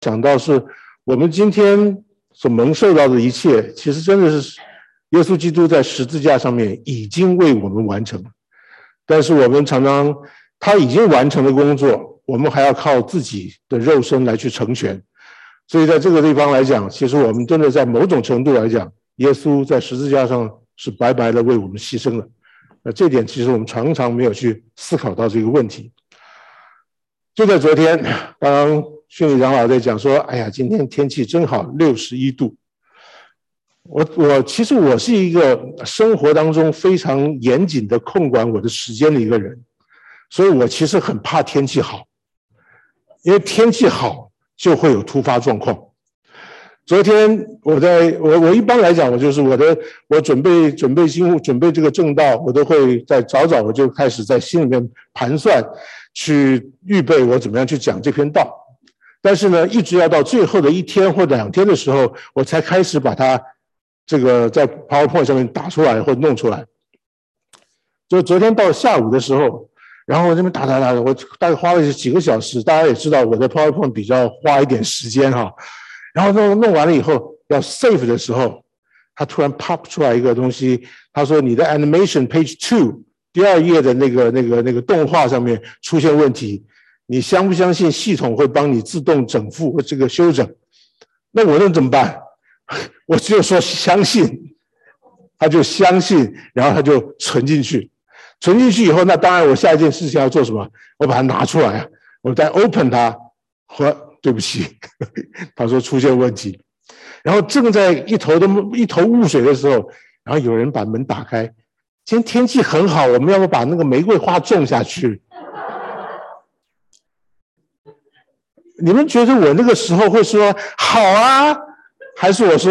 讲到是我们今天所蒙受到的一切，其实真的是耶稣基督在十字架上面已经为我们完成了。但是我们常常他已经完成的工作，我们还要靠自己的肉身来去成全。所以在这个地方来讲，其实我们真的在某种程度来讲，耶稣在十字架上是白白的为我们牺牲了。这点其实我们常常没有去思考到这个问题。就在昨天，刚刚训理长老在讲说，哎呀，今天天气真好，61度。其实我是一个生活当中非常严谨的控管我的时间的一个人，所以我其实很怕天气好，因为天气好就会有突发状况。昨天我一般来讲，我准备这个证道，我都会在早我就开始在心里面盘算，去预备我怎么样去讲这篇道。但是呢，一直要到最后的1天或2天的时候，我才开始把它这个在 PowerPoint 上面打出来或弄出来。就昨天到下午的时候，然后我这边打，我大概花了几个小时。大家也知道我的 PowerPoint 比较花一点时间哈。然后弄完了以后要 save 的时候，他突然 pop 出来一个东西，他说你的 animation page 2第2页的那个动画上面出现问题，你相不相信系统会帮你自动整复或这个修整？那我能怎么办？我只有说相信，他就相信，然后他就存进去。存进去以后，那当然我下一件事情要做什么？我把它拿出来，我再 open 它，对不起，他说出现问题。然后正在一头雾水的时候，然后有人把门打开。今天天气很好，我们要不把那个玫瑰花种下去？你们觉得我那个时候会说好啊，还是我说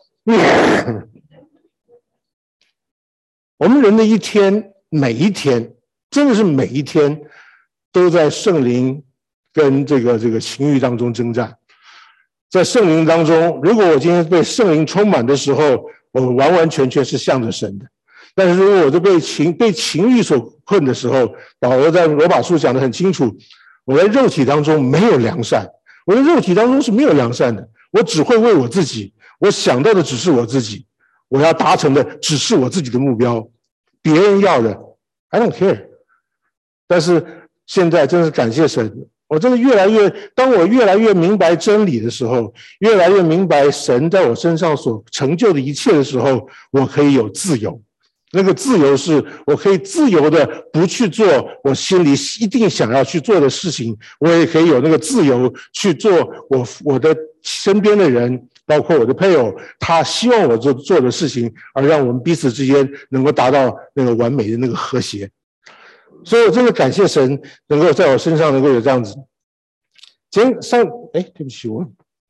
我们人的一天，每一天，真的是每一天都在圣灵跟这个情欲当中征战。在圣灵当中，如果我今天被圣灵充满的时候，我完完全全是向着神的。但是如果我就被情欲所困的时候，保罗在罗马书讲得很清楚，我在肉体当中没有良善，我的肉体当中是没有良善的，我只会为我自己，我想到的只是我自己，我要达成的只是我自己的目标，别人要的 I don't care。 但是现在真是感谢神，我真的当我越来越明白真理的时候，越来越明白神在我身上所成就的一切的时候，我可以有自由。那个自由是我可以自由的不去做我心里一定想要去做的事情，我也可以有那个自由去做我的身边的人，包括我的配偶，他希望我做的事情，而让我们彼此之间能够达到那个完美的那个和谐。所以我真的感谢神能够在我身上能够有这样子。对不起，我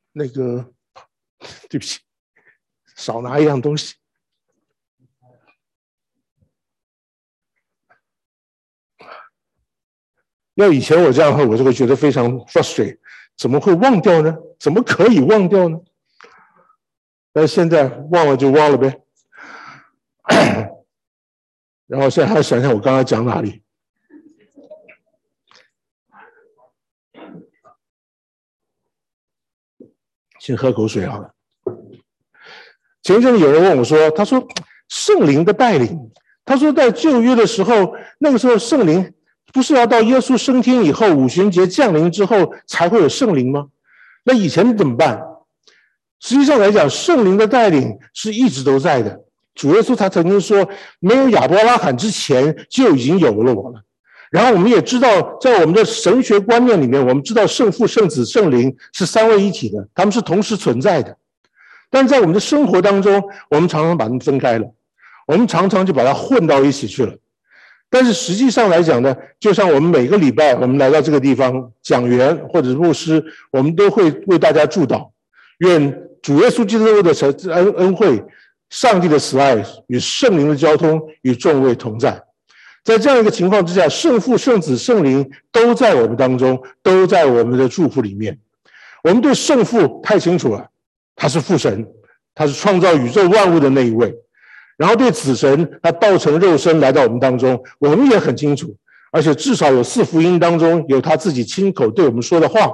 对不起，少拿一样东西。要以前我这样的话，我就会觉得非常 frustrated， 怎么会忘掉呢？怎么可以忘掉呢？但是现在忘了就忘了呗。然后现在还要想想我刚才讲哪里。先喝口水好了。前一阵有人问我说，他说圣灵的带领，他说在旧约的时候，那个时候圣灵不是要到耶稣升天以后，五旬节降临之后才会有圣灵吗？那以前怎么办？实际上来讲，圣灵的带领是一直都在的。主耶稣他曾经说，没有亚伯拉罕之前就已经有了我了。然后我们也知道，在我们的神学观念里面，我们知道圣父、圣子、圣灵是三位一体的，他们是同时存在的。但在我们的生活当中，我们常常把它们分开了，我们常常就把它混到一起去了。但是实际上来讲呢，就像我们每个礼拜我们来到这个地方，讲员或者是牧师，我们都会为大家祝祷，愿主耶稣基督的恩惠、上帝的慈爱与圣灵的交通与众位同在。在这样一个情况之下，圣父、圣子、圣灵都在我们当中，都在我们的祝福里面。我们对圣父太清楚了，他是父神，他是创造宇宙万物的那一位。然后对子神，他道成肉身来到我们当中，我们也很清楚，而且至少有4福音当中有他自己亲口对我们说的话，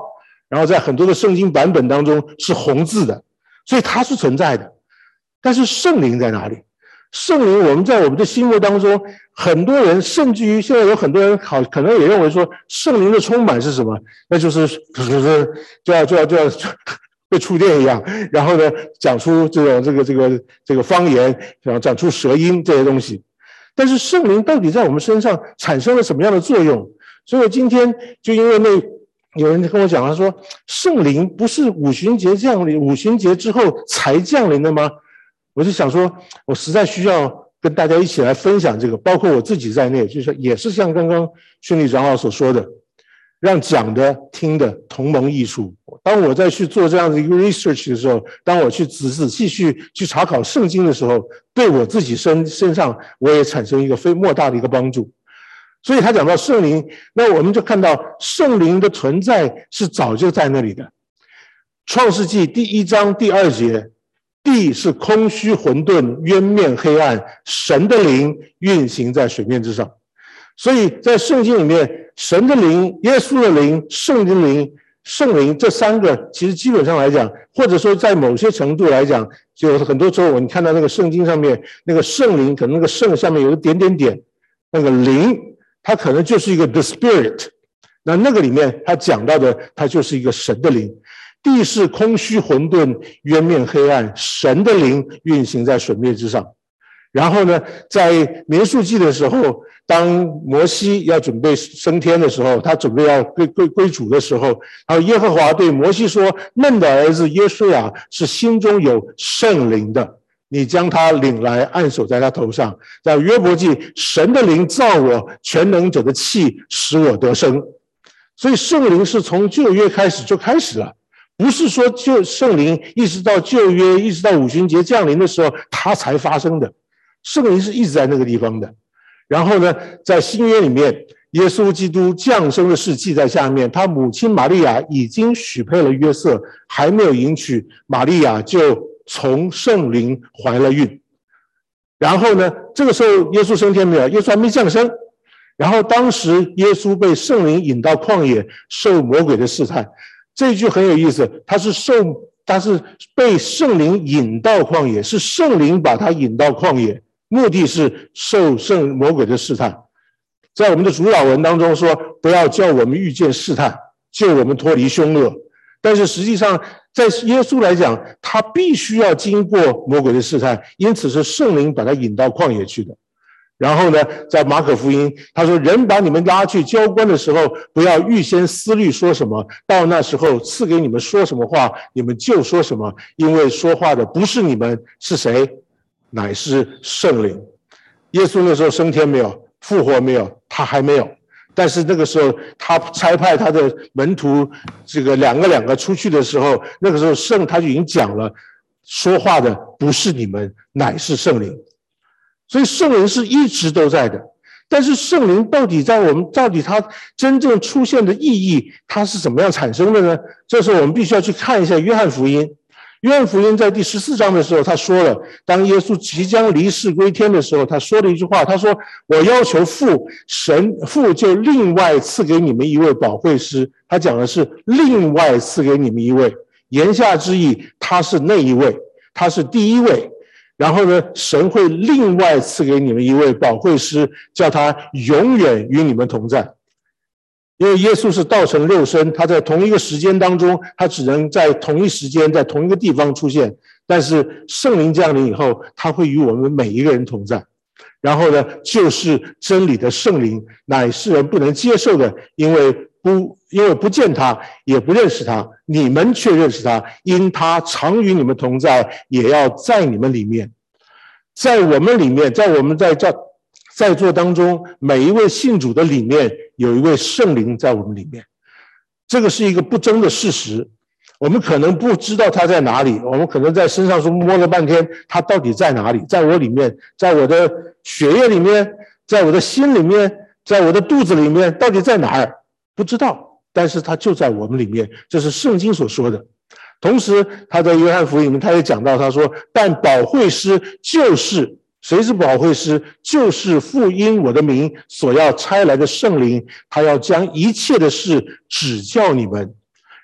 然后在很多的圣经版本当中是红字的，所以它是存在的。但是圣灵在哪里？圣灵我们在我们的心目当中，很多人甚至于现在有很多人可能也认为说圣灵的充满是什么？那就是就要被触电一样，然后呢讲出这个方言，然后讲出舌音这些东西。但是圣灵到底在我们身上产生了什么样的作用？所以我今天就因为有人跟我讲，他说圣灵不是五旬节降临，五旬节之后才降临的吗？我就想说，我实在需要跟大家一起来分享这个，包括我自己在内，就是也是像刚刚训理长老所说的，让讲的听的同盟益处。当我在去做这样的一个 research 的时候，当我去仔细去查考圣经的时候，对我自己身上我也产生一个莫大的一个帮助。所以他讲到圣灵，那我们就看到圣灵的存在是早就在那里的。创世纪第1章第2节，地是空虚混沌，渊面黑暗，神的灵运行在水面之上。所以在圣经里面，神的灵、耶稣的灵、圣灵这三个，其实基本上来讲，或者说在某些程度来讲，就很多时候你看到那个圣经上面那个圣灵，可能那个圣下面有个点，那个灵它可能就是一个 the spirit， 那个里面它讲到的，它就是一个神的灵。地是空虚混沌，渊面黑暗，神的灵运行在水面之上。然后呢，在民数记的时候，当摩西要准备升天的时候，他准备要归主的时候，然后耶和华对摩西说：嫩的儿子约书亚是心中有圣灵的，你将他领来，按手在他头上。在约伯记，神的灵造我，全能者的气使我得生。所以圣灵是从旧约开始就开始了，不是说就圣灵一直到旧约，一直到五旬节降临的时候它才发生的。圣灵是一直在那个地方的。然后呢，在新约里面，耶稣基督降生的事记在下面，他母亲玛利亚已经许配了约瑟，还没有迎娶，玛利亚就从圣灵怀了孕。然后呢，这个时候耶稣升天没有？耶稣还没降生。然后当时耶稣被圣灵引到旷野，受魔鬼的试探。这一句很有意思，他是被圣灵引到旷野，是圣灵把他引到旷野，目的是受魔鬼的试探。在我们的主祷文当中说，不要叫我们遇见试探，救我们脱离凶恶。但是实际上在耶稣来讲，他必须要经过魔鬼的试探，因此是圣灵把他引到旷野去的。然后呢，在马可福音他说，人把你们拉去交官的时候，不要预先思虑说什么，到那时候赐给你们说什么话，你们就说什么，因为说话的不是你们，是谁？乃是圣灵。耶稣那时候升天没有？复活没有？他还没有。但是那个时候他差派他的门徒这个两个出去的时候，那个时候他就已经讲了，说话的不是你们，乃是圣灵。所以圣灵是一直都在的。但是圣灵到底它真正出现的意义，它是怎么样产生的呢？这时候我们必须要去看一下约翰福音。约翰福音在第14章的时候，他说了，当耶稣即将离世归天的时候，他说了一句话，他说，我要求父就另外赐给你们一位保惠师。他讲的是另外赐给你们一位，言下之意他是那一位，他是第一位。然后呢，神会另外赐给你们一位保惠师，叫他永远与你们同在。因为耶稣是道成肉身，他在同一个时间当中，他只能在同一时间在同一个地方出现。但是圣灵降临以后，他会与我们每一个人同在。然后呢，就是真理的圣灵，乃世人不能接受的，因为不见他，也不认识他，你们却认识他，因他常与你们同在，也要在你们里面。在我们里面，在我们在座当中，每一位信主的里面，有一位圣灵在我们里面。这个是一个不争的事实。我们可能不知道他在哪里，我们可能在身上说摸了半天，他到底在哪里？在我里面，在我的血液里面，在我的心里面，在我的肚子里面，到底在哪儿？不知道，但是他就在我们里面，这是圣经所说的。同时他在约翰福音里面他也讲到，他说，但保惠师就是谁是保惠师？就是父因我的名所要差来的圣灵，他要将一切的事指教你们。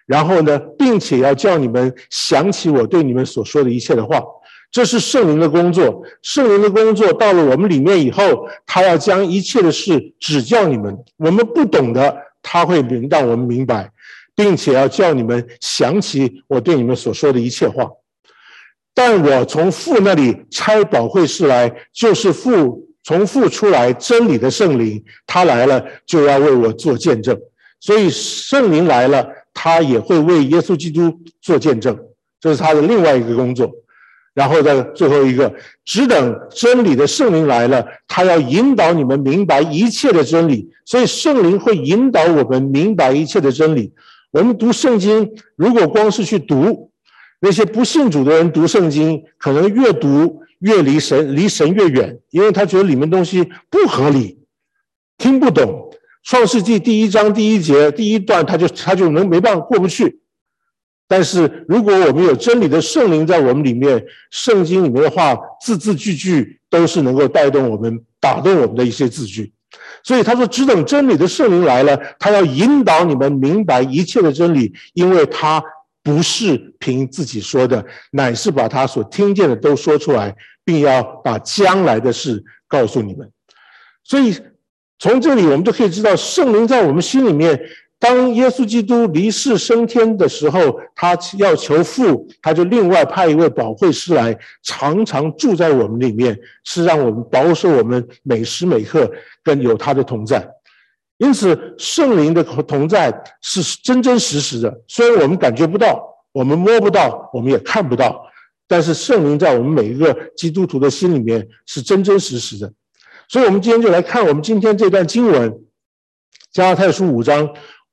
然后呢，并且要叫你们想起我对你们所说的一切的话。这是圣灵的工作，圣灵的工作到了我们里面以后，他要将一切的事指教你们，我们不懂的，他会让我们明白，并且要叫你们想起我对你们所说的一切话。但我从父那里差保惠师来，就是从父出来真理的圣灵，他来了就要为我做见证。所以圣灵来了，他也会为耶稣基督做见证，这是他的另外一个工作。然后在最后一个，只等真理的圣灵来了，他要引导你们明白一切的真理。所以圣灵会引导我们明白一切的真理。我们读圣经，如果光是去读，那些不信主的人读圣经，可能越读越离神越远，因为他觉得里面东西不合理，听不懂。创世纪第1章第1节第1段，他就没办法过不去。但是如果我们有真理的圣灵在我们里面，圣经里面的话字字句句都是能够带动我们、打动我们的一些字句。所以他说，只等真理的圣灵来了，他要引导你们明白一切的真理，因为他不是凭自己说的，乃是把他所听见的都说出来，并要把将来的事告诉你们。所以从这里我们就可以知道，圣灵在我们心里面，当耶稣基督离世升天的时候，他要求父，他就另外派一位保惠师来，常常住在我们里面，是让我们保守我们每时每刻跟有他的同在。因此圣灵的同在是真真实实的，虽然我们感觉不到，我们摸不到，我们也看不到，但是圣灵在我们每一个基督徒的心里面是真真实实的。所以我们今天就来看我们今天这段经文，加拉太书5章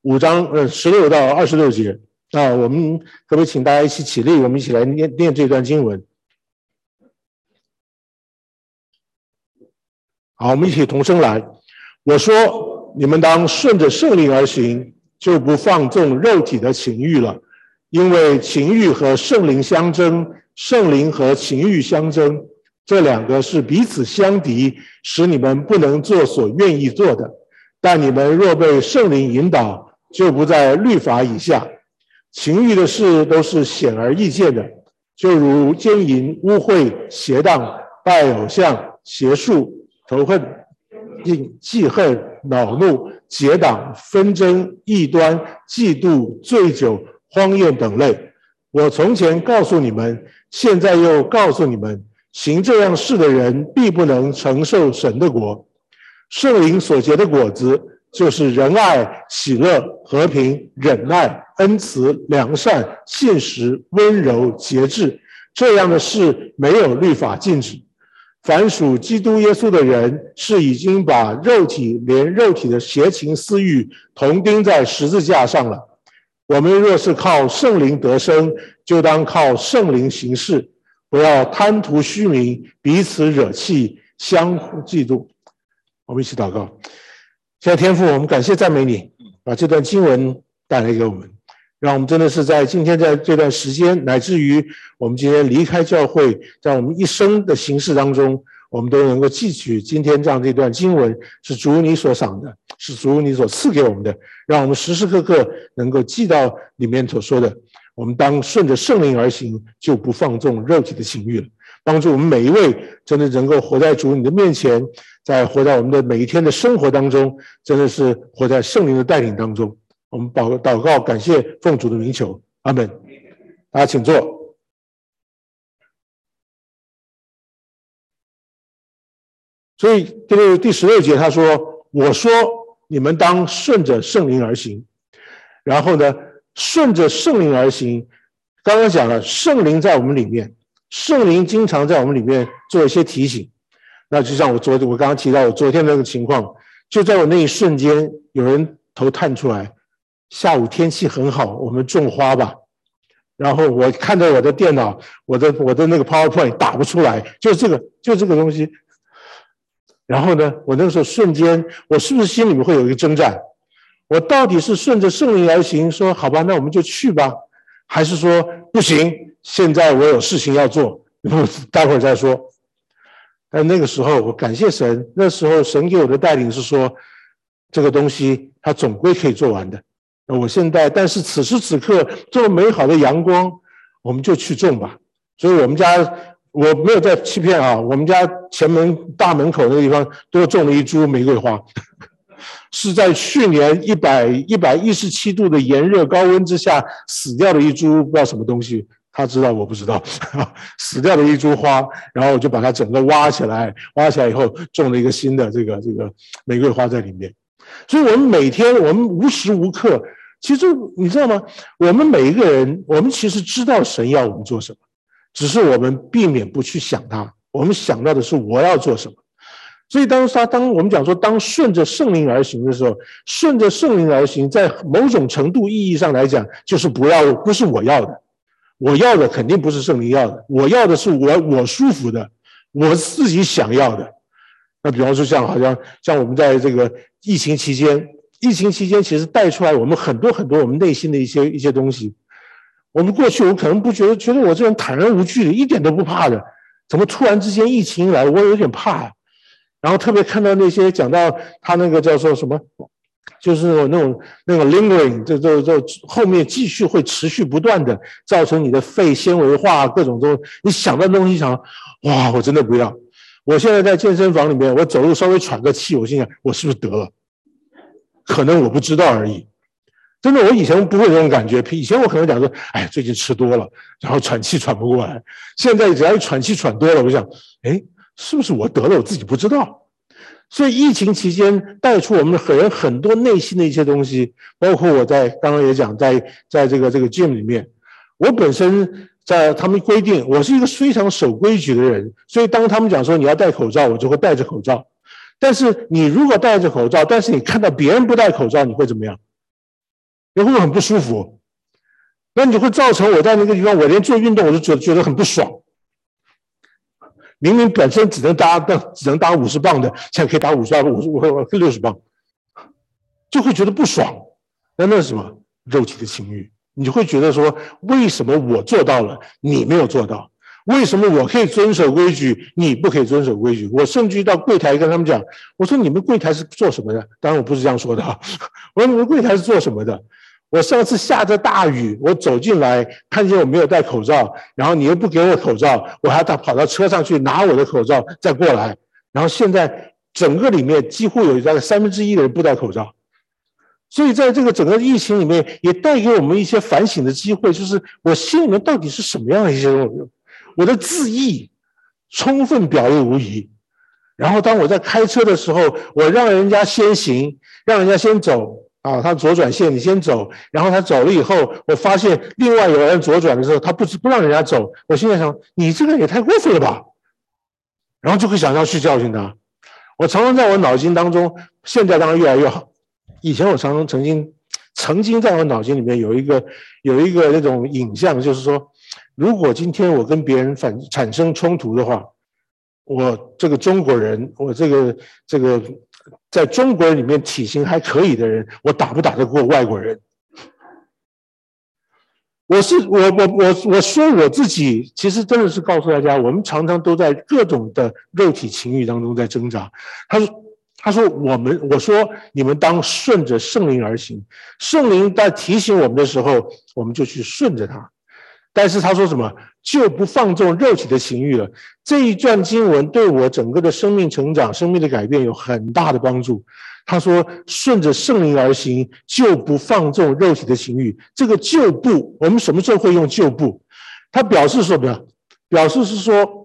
16到26节。那我们可不可以请大家一起起立，我们一起来念这段经文。好，我们一起同声来。我说，你们当顺着圣灵而行，就不放纵肉体的情欲了，因为情欲和圣灵相争，圣灵和情欲相争，这两个是彼此相敌，使你们不能做所愿意做的。但你们若被圣灵引导，就不在律法以下。情欲的事都是显而易见的，就如奸淫、污秽、邪荡、拜偶像、邪术、仇恨、记恨、恼怒、结党、纷争、异端、嫉妒、醉酒、荒宴等类。我从前告诉你们，现在又告诉你们，行这样事的人必不能承受神的国。圣灵所结的果子，就是仁爱、喜乐、和平、忍耐、恩慈、良善、信实、温柔、节制，这样的事没有律法禁止。凡属基督耶稣的人，是已经把连肉体的邪情私欲同钉在十字架上了。我们若是靠圣灵得生，就当靠圣灵行事，不要贪图虚名，彼此惹气，相互嫉妒。我们一起祷告。现在天父，我们感谢赞美你，把这段经文带来给我们，让我们真的是在今天在这段时间，乃至于我们今天离开教会，在我们一生的行事当中，我们都能够记取今天这样这段经文是主你所赏的，是主你所赐给我们的，让我们时时刻刻能够记到里面所说的，我们当顺着圣灵而行，就不放纵肉体的情欲了。帮助我们每一位真的能够活在主你的面前，在活在我们的每一天的生活当中，真的是活在圣灵的带领当中。我们祷告感谢奉主的名求，阿们。大家请坐。所以第16节他说，我说你们当顺着圣灵而行。然后呢，顺着圣灵而行，刚刚讲了圣灵在我们里面，圣灵经常在我们里面做一些提醒。那就像我刚刚提到我昨天那个情况，就在我那一瞬间，有人头探出来，下午天气很好，我们种花吧。然后我看到我的电脑，我的那个 PowerPoint 打不出来，就这个东西。然后呢，我那个时候瞬间，我是不是心里面会有一个征战？我到底是顺着圣灵而行，说好吧，那我们就去吧，还是说不行，现在我有事情要做，待会儿再说。但那个时候我感谢神，那时候神给我的带领是说，这个东西它总归可以做完的。 我现在，但是此时此刻这么美好的阳光，我们就去种吧。所以我们家我没有在欺骗啊，我们家前门大门口那个地方多种了一株玫瑰花，是在去年117度的炎热高温之下死掉的一株不知道什么东西，他知道我不知道，死掉的一株花，然后我就把它整个挖起来以后种了一个新的这个玫瑰花在里面。所以我们每天我们无时无刻，其实你知道吗？我们每一个人，我们其实知道神要我们做什么，只是我们避免不去想它，我们想到的是我要做什么。所以当我们讲说当顺着圣灵而行的时候，顺着圣灵而行，在某种程度意义上来讲，就是不是我要的，我要的肯定不是圣灵要的，我要的是我舒服的，我自己想要的。那比方说像我们在这个疫情期间其实带出来我们很多我们内心的一些东西。我们过去我可能不觉得我这人坦然无惧的，一点都不怕的，怎么突然之间疫情来，我有点怕。然后特别看到那些讲到他那个叫做什么，就是那种 lingering， 这后面继续会持续不断的造成你的肺纤维化各种东西，你想到东西想，哇，我真的不要。我现在在健身房里面，我走路稍微喘个气，我心想我是不是得了？可能我不知道而已。真的，我以前不会有这种感觉。以前我可能讲说，哎，最近吃多了，然后喘气喘不过来。现在只要一喘气喘多了，我想，哎，是不是我得了，我自己不知道？所以疫情期间带出我们人很多内心的一些东西，包括我在刚刚也讲，在这个 gym 里面，我本身在他们规定，我是一个非常守规矩的人，所以当他们讲说你要戴口罩，我就会戴着口罩。但是你如果戴着口罩，但是你看到别人不戴口罩，你会怎么样？你会很不舒服，那你就会造成我在那个地方，我连做运动我就觉得很不爽。明明本身只能打50磅的，现在可以打60磅，就会觉得不爽。那是什么？肉体的情欲。你就会觉得说，为什么我做到了，你没有做到？为什么我可以遵守规矩，你不可以遵守规矩？我甚至到柜台跟他们讲，我说你们柜台是做什么的？当然我不是这样说的，我说你们柜台是做什么的？我上次下着大雨，我走进来看见我没有戴口罩，然后你又不给我口罩，我还跑到车上去拿我的口罩再过来，然后现在整个里面几乎有大概1/3的人不戴口罩。所以在这个整个疫情里面，也带给我们一些反省的机会，就是我心里面到底是什么样的一些东西，我的自意充分表露无遗。然后当我在开车的时候，我让人家先行，让人家先走啊，他左转线你先走，然后他走了以后，我发现另外有人左转的时候，他不让人家走，我心里想，你这个也太过分了吧，然后就会想要去教训他。我常常在我脑筋当中，现在当然越来越好。以前我曾经在我脑筋里面有一个那种影像，就是说，如果今天我跟别人产生冲突的话，我这个中国人，我这个在中国人里面体型还可以的人，我打不打得过外国人？我说我自己，其实真的是告诉大家，我们常常都在各种的肉体情欲当中在挣扎。他说我说你们当顺着圣灵而行，圣灵在提醒我们的时候，我们就去顺着他。但是他说什么，就不放纵肉体的情欲了。这一段经文对我整个的生命成长、生命的改变有很大的帮助。他说顺着圣灵而行，就不放纵肉体的情欲。这个就不，我们什么时候会用就不？他表示什么？表示是说，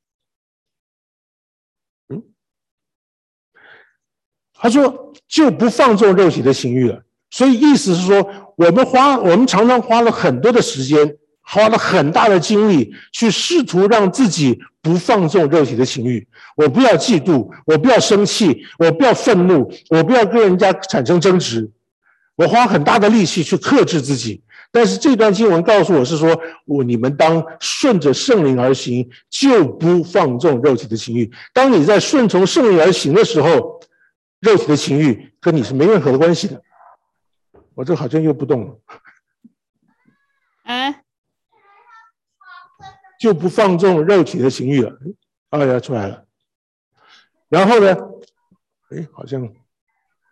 他说就不放纵肉体的情欲了。所以意思是说，我们常常花了很多的时间，花了很大的精力去试图让自己不放纵肉体的情欲。我不要嫉妒，我不要生气，我不要愤怒，我不要跟人家产生争执。我花很大的力气去克制自己。但是这段经文告诉我是说，你们当顺着圣灵而行，就不放纵肉体的情欲。当你在顺从圣灵而行的时候，肉体的情欲跟你是没任何的关系的。我这好像又不动了。就不放纵肉体的情欲了。呀，出来了。然后呢，好像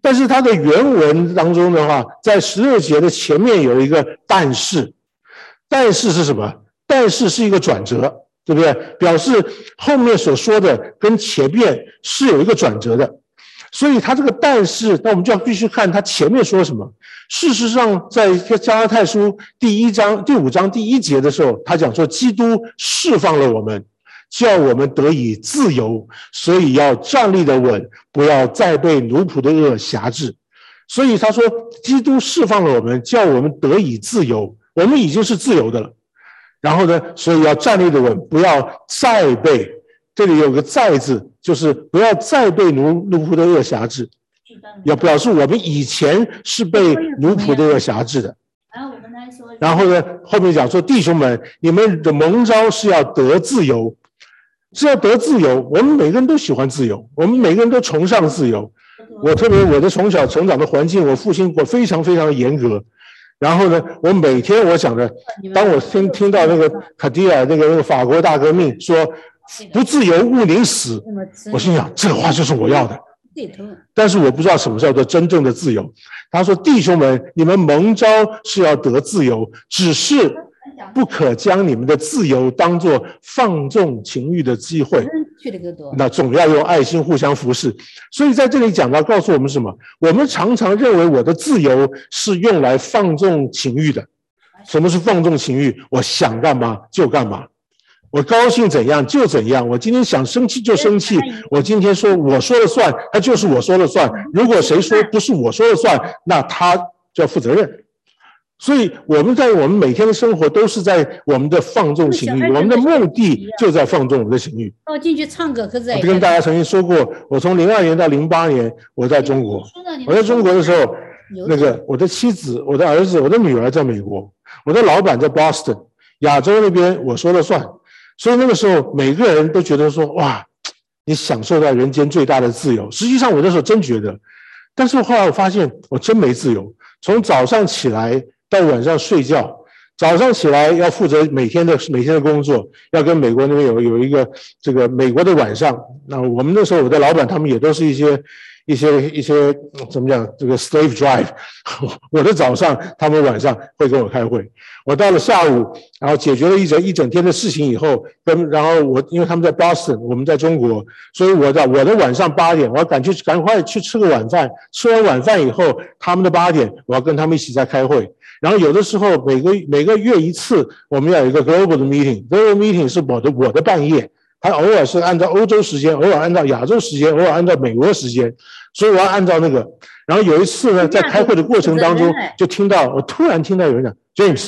但是它的原文当中的话，在16节的前面有一个但是，但是是什么？但是是一个转折，对不对？表示后面所说的跟前面是有一个转折的。所以他这个但是，那我们就要必须看他前面说什么。事实上，在加拉太书第5章第1节的时候，他讲说，基督释放了我们，叫我们得以自由，所以要站立的稳，不要再被奴仆的恶辖制。所以他说，基督释放了我们，叫我们得以自由，我们已经是自由的了。然后呢，所以要站立的稳，不要再被，这里有个再字，就是不要再被奴仆的恶辖制，要表示我们以前是被奴仆的恶辖制的。然后呢，后面讲说，弟兄们，你们的蒙召是要得自由，是要得自由。我们每个人都喜欢自由，我们每个人都崇尚自由。我特别我的从小成长的环境，我父亲非常非常严格。然后呢，我每天我想着，当我听到那个卡地亚那个法国大革命说不自由勿宁死，我心想这话就是我要的。但是我不知道什么叫做真正的自由。他说，弟兄们，你们蒙召是要得自由，只是不可将你们的自由当作放纵情欲的机会，那总要用爱心互相服侍。所以在这里讲到告诉我们什么？我们常常认为我的自由是用来放纵情欲的。什么是放纵情欲？我想干嘛就干嘛，我高兴怎样就怎样，我今天想生气就生气，我今天说我说了算，他就是我说了算。如果谁说不是我说了算，那他就要负责任。所以我们每天的生活都是在我们的放纵情欲，我们的目的就在放纵我们的情欲。 我进去唱歌，可是我跟大家曾经说过，我从02年到08年我在中国，我在中国的时候，那个我的妻子、我的儿子、我的女儿在美国，我的老板在 Boston， 亚洲那边我说了算。所以那个时候每个人都觉得说，哇，你享受到人间最大的自由。实际上我那时候真觉得，但是后来我发现我真没自由。从早上起来到晚上睡觉，早上起来要负责每天的工作，要跟美国那边有一个这个美国的晚上。那我们那时候我的老板他们也都是一些怎么讲，这个 slave drive， 我的早上他们晚上会跟我开会。我到了下午，然后解决了一整天的事情以后，然后因为他们在 Boston， 我们在中国，所以我的晚上8点，我要赶快去吃个晚饭。吃完晚饭以后，他们的8点，我要跟他们一起在开会。然后有的时候每个月一次，我们要有一个 global 的 meeting，global meeting 是我的半夜。他偶尔是按照欧洲时间，偶尔按照亚洲时间，偶尔按照美国时间，所以我要按照那个。然后有一次呢，在开会的过程当中，我突然听到有人讲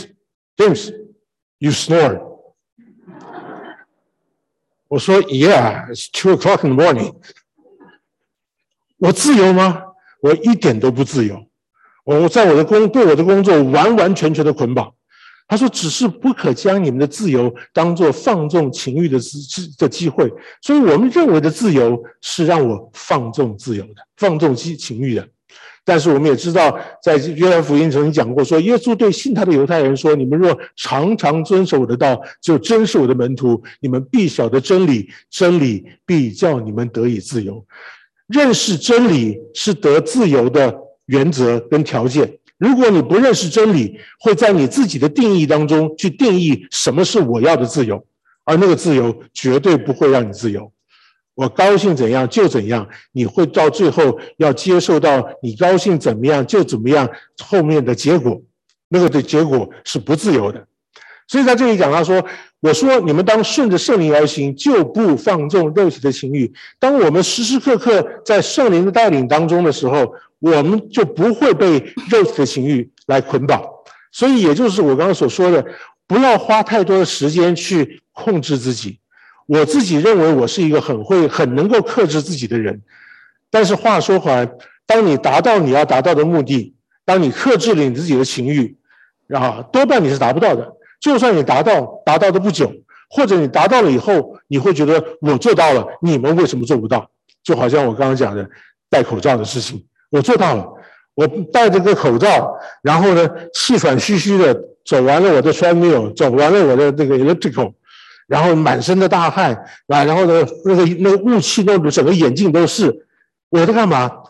James you snore。 我说 Yeah, it's 2 o'clock in the morning。 我自由吗？我一点都不自由。我在对我的工作完完全全的捆绑。他说，只是不可将你们的自由当作放纵情欲的机会。所以我们认为的自由是让我放纵自由的，放纵情欲的。但是我们也知道，在约翰福音曾经讲过说，耶稣对信他的犹太人说，你们若常常遵守我的道，就真是我的门徒，你们必晓得真理，真理必叫你们得以自由。认识真理是得自由的原则跟条件。如果你不认识真理，会在你自己的定义当中去定义什么是我要的自由，而那个自由绝对不会让你自由。我高兴怎样就怎样，你会到最后要接受到你高兴怎么样就怎么样后面的结果，那个的结果是不自由的。所以在这里讲到说，我说你们当顺着圣灵而行，就不放纵肉体的情欲。当我们时时刻刻在圣灵的带领当中的时候，我们就不会被肉体的情欲来捆绑。所以也就是我刚刚所说的，不要花太多的时间去控制自己。我自己认为我是一个很能够克制自己的人，但是话说回来，当你达到你要达到的目的，当你克制了你自己的情欲，多半你是达不到的。就算你达到的不久，或者你达到了以后，你会觉得我做到了，你们为什么做不到？就好像我刚刚讲的戴口罩的事情，我做到了，我戴着个口罩，然后呢气喘吁吁的走完了我的 treadmill， 走完了我的那个 elliptical， 然后满身的大汗，然后呢那个雾气弄得整个眼镜都是。我在干嘛？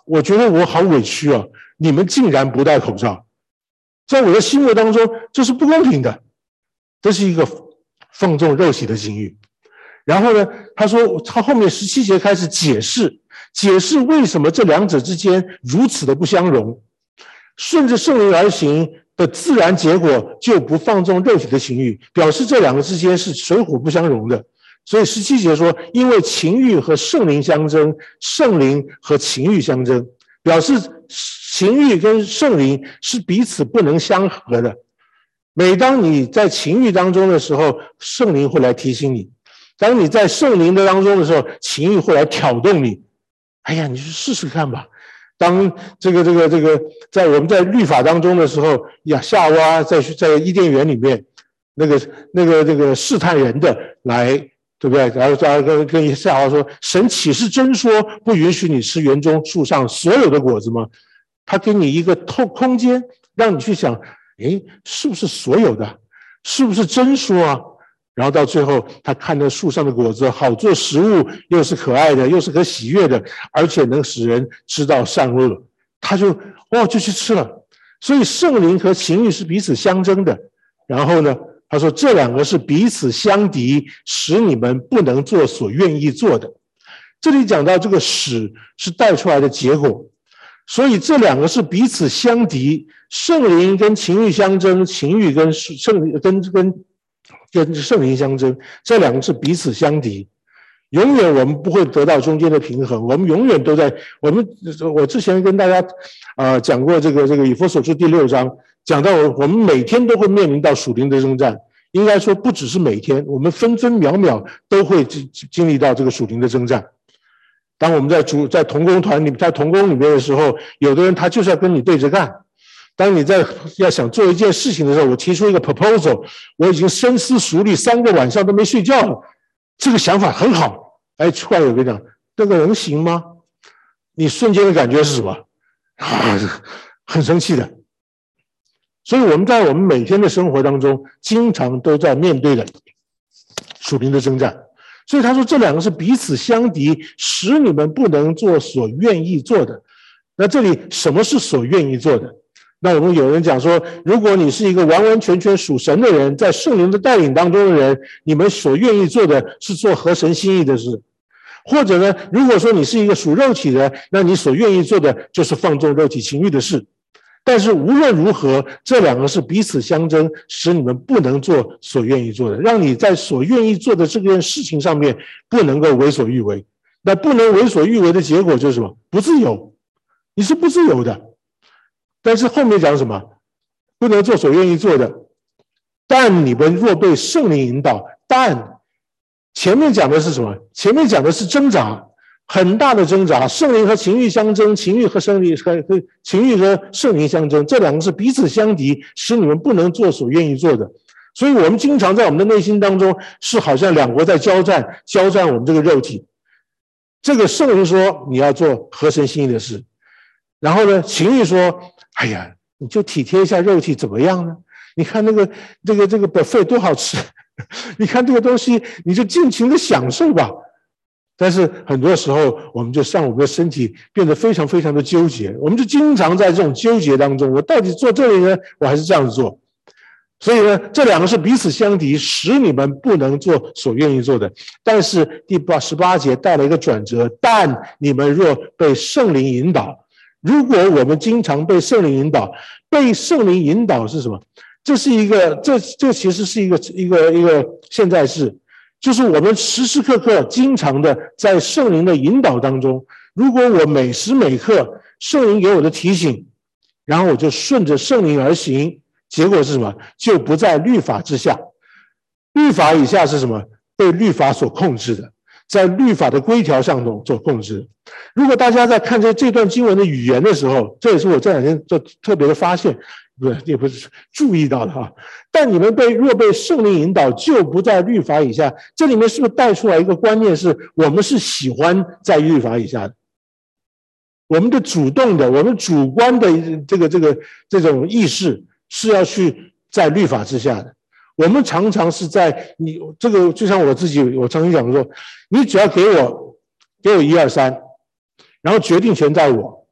我觉得我好委屈啊，你们竟然不戴口罩，在我的心目当中这是不公平的，这是一个放纵肉体的境遇。然后呢，他说他后面17节开始解释为什么这两者之间如此的不相容，顺着圣灵而行的自然结果就不放纵肉体的情欲，表示这两个之间是水火不相容的。所以17节说，因为情欲和圣灵相争，圣灵和情欲相争，表示情欲跟圣灵是彼此不能相合的。每当你在情欲当中的时候，圣灵会来提醒你；当你在圣灵的当中的时候，情欲会来挑动你。哎呀，你去试试看吧。当这个在我们在律法当中的时候呀，夏娃在伊甸园里面那个试探人的来，对不对？然后跟夏娃说，神岂是真说不允许你吃园中树上所有的果子吗？他给你一个空间，让你去想，诶，是不是所有的？是不是真说啊？然后到最后，他看到树上的果子好做食物，又是可爱的，又是可喜悦的，而且能使人知道善恶，他就去吃了。所以圣灵和情欲是彼此相争的。然后呢，他说这两个是彼此相敌，使你们不能做所愿意做的。这里讲到这个使是带出来的结果，所以这两个是彼此相敌，圣灵跟情欲相争，情欲跟圣灵跟圣灵相争，这两个是彼此相敌，永远我们不会得到中间的平衡，我们永远都在我之前跟大家讲过这个以弗所书第6章，讲到我们每天都会面临到属灵的征战，应该说不只是每天，我们分分秒秒都会经历到这个属灵的征战。当我们在同工团里，在同工里面的时候，有的人他就是要跟你对着干。当你要想做一件事情的时候，我提出一个 proposal， 我已经深思熟虑3个晚上都没睡觉了，这个想法很好，哎，突然有个人讲，这个能行吗？你瞬间的感觉是什么？很生气的。所以我们在我们每天的生活当中，经常都在面对的属灵的征战。所以他说这两个是彼此相敌，使你们不能做所愿意做的。那这里什么是所愿意做的？那我们有人讲说，如果你是一个完完全全属神的人，在圣灵的带领当中的人，你们所愿意做的是做合神心意的事。或者呢，如果说你是一个属肉体的，那你所愿意做的就是放纵肉体情欲的事。但是无论如何，这两个是彼此相争，使你们不能做所愿意做的，让你在所愿意做的这件事情上面不能够为所欲为。那不能为所欲为的结果就是什么？不自由，你是不自由的。但是后面讲什么？不能做所愿意做的，但你们若被圣灵引导。但前面讲的是什么？前面讲的是挣扎，很大的挣扎。圣灵和情欲相争，情欲和圣灵相争，这两个是彼此相敌，使你们不能做所愿意做的。所以我们经常在我们的内心当中，是好像两国在交战我们这个肉体。这个圣灵说你要做合神心意的事，然后呢，情欲说，哎呀，你就体贴一下肉体怎么样呢？你看这个 buffet 多好吃，你看这个东西你就尽情的享受吧。但是很多时候我们就让我们的身体变得非常非常的纠结，我们就经常在这种纠结当中，我到底做这里呢，我还是这样子做。所以呢，这两个是彼此相敌，使你们不能做所愿意做的。但是第18节带了一个转折，但你们若被圣灵引导。如果我们经常被圣灵引导，被圣灵引导是什么？这是一个这其实是一个现在式，就是我们时时刻刻经常的在圣灵的引导当中。如果我每时每刻圣灵给我的提醒，然后我就顺着圣灵而行，结果是什么？就不在律法之下。律法以下是什么？被律法所控制的，在律法的规条上所控制。如果大家在看这段经文的语言的时候，这也是我这2天就特别的发现，也不是注意到的哈。但你们若被圣灵引导，就不在律法以下。这里面是不是带出来一个观念，是我们是喜欢在律法以下的？我们的主动的，我们主观的这种意识是要去在律法之下的。我们常常是在你这个，就像我自己，我常常讲说，你只要给我1、2、3，然后决定权在我，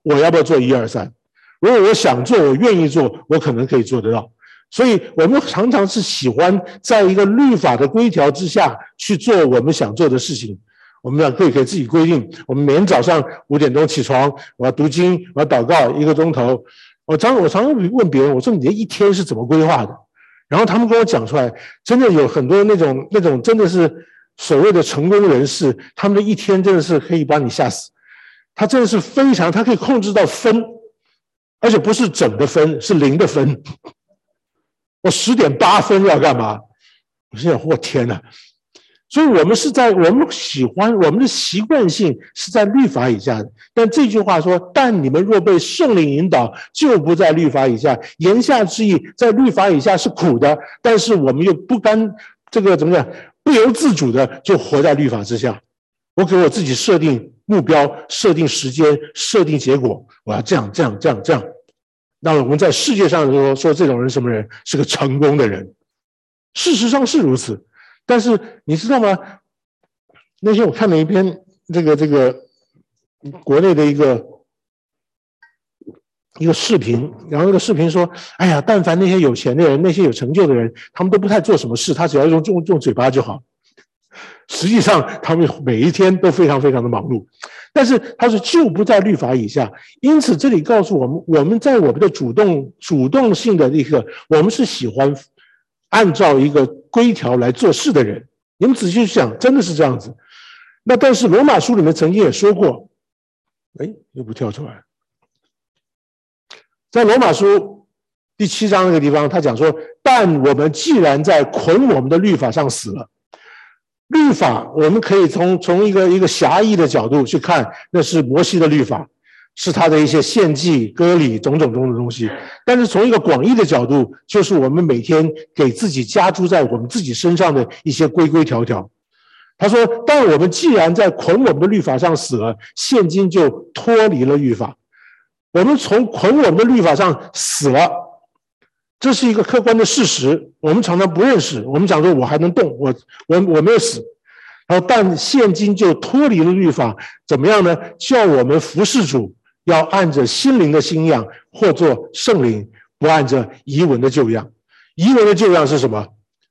我要不要做1、2、3？如果我想做，我愿意做，我可能可以做得到。所以我们常常是喜欢在一个律法的规条之下去做我们想做的事情。我们可以给自己规定，我们每天早上5点钟起床，我要读经，我要祷告1个钟头。我常常问别人，我说你的一天是怎么规划的？然后他们跟我讲出来，真的有很多那种真的是所谓的成功人士，他们的一天真的是可以把你吓死。他真的是非常，他可以控制到分，而且不是整的分，是0的分。我10点8分要干嘛？我现在我天哪！所以我们喜欢，我们的习惯性是在律法以下的。但这句话说，但你们若被圣灵引导，就不在律法以下。言下之意，在律法以下是苦的，但是我们又不甘这个怎么讲，不由自主的就活在律法之下。我给我自己设定目标，设定时间，设定结果，我要这样。那我们在世界上说这种人什么人？是个成功的人。事实上是如此。但是你知道吗？那天我看了一篇这个国内的一个视频，然后那个视频说，哎呀，但凡那些有钱的人，那些有成就的人，他们都不太做什么事，他只要用嘴巴就好。实际上他们每一天都非常非常的忙碌，但是他说就不在律法以下。因此这里告诉我们，我们在我们的主动性的我们是喜欢按照一个规条来做事的人。你们仔细去想，真的是这样子。那但是罗马书里面曾经也说过，又不跳出来。在罗马书第7章那个地方，他讲说，但我们既然在捆我们的律法上死了。律法我们可以从一个狭义的角度去看，那是摩西的律法，是他的一些献祭、割礼种种的东西。但是从一个广义的角度，就是我们每天给自己加诸在我们自己身上的一些规规条条。他说，但我们既然在捆我们的律法上死了，现今就脱离了律法。我们从捆我们的律法上死了，这是一个客观的事实，我们常常不认识。我们讲说我还能动，我没有死。然后但现今就脱离了律法，怎么样呢？叫我们服侍主，要按着心灵的新样，或作圣灵，不按着遗文的旧样。遗文的旧样是什么？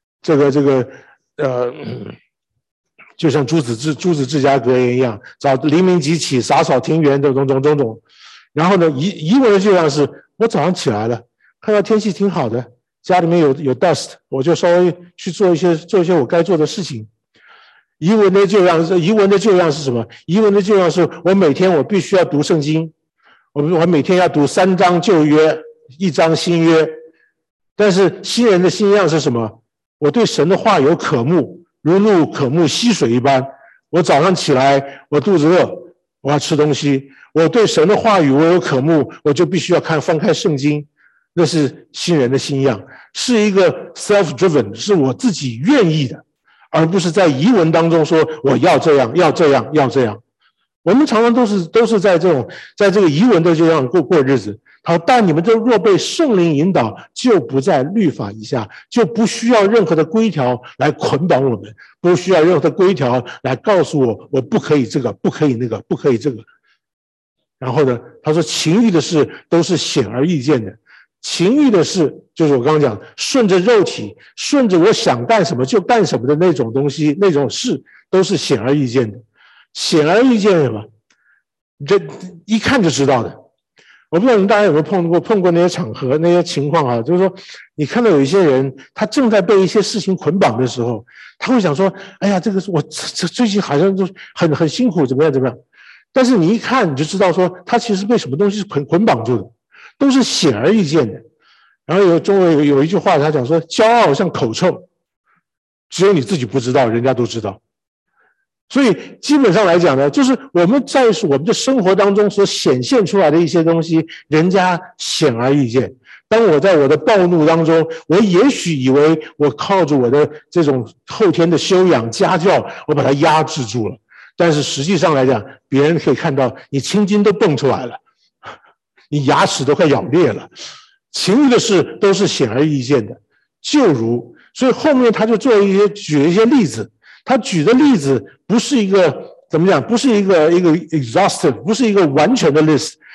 就像朱子治家格言一样，早黎明即起，洒扫庭园的种。然后呢，遗文的旧样是我早上起来了，看到天气挺好的，家里面有 dust， 我就稍微去做一些我该做的事情。遗文的旧样是什么？遗文的旧样是我每天我必须要读圣经，我每天要读3章旧约，1章新约。但是新人的新样是什么？我对神的话有渴慕，如鹿渴慕溪水一般。我早上起来，我肚子饿，我要吃东西。我对神的话语我有渴慕，我就必须要翻开圣经。那是新人的新样，是一个 self-driven， 是我自己愿意的，而不是在遗文当中说我要这样。我们常常都是在这个遗文的这样过日子。好，但你们这若被圣灵引导，就不在律法以下，就不需要任何的规条来捆绑我们，不需要任何的规条来告诉我不可以这个，不可以那个，不可以这个。然后呢，他说情欲的事都是显而易见的。情欲的事就是我刚刚讲，顺着肉体，顺着我想干什么就干什么的那种东西，那种事都是显而易见的。显而易见什么？这一看就知道的。我不知道你们大家有没有碰过那些场合那些情况啊？就是说，你看到有一些人，他正在被一些事情捆绑的时候，他会想说：“哎呀，这个我最近好像就很辛苦，怎么样？”但是你一看你就知道说，他其实被什么东西捆绑住的，都是显而易见的。然后中文有一句话，他讲说：“骄傲像口臭，只有你自己不知道，人家都知道。”所以基本上来讲呢，就是我们在我们的生活当中所显现出来的一些东西，人家显而易见。当我在我的暴怒当中，我也许以为我靠着我的这种后天的修养家教，我把它压制住了。但是实际上来讲，别人可以看到你青筋都蹦出来了，你牙齿都快咬裂了。情欲的事都是显而易见的，就如，所以后面他就举了一些例子。他举的例子不是一个怎么讲，不是一个 exhaustive， 不是一个完全的 list，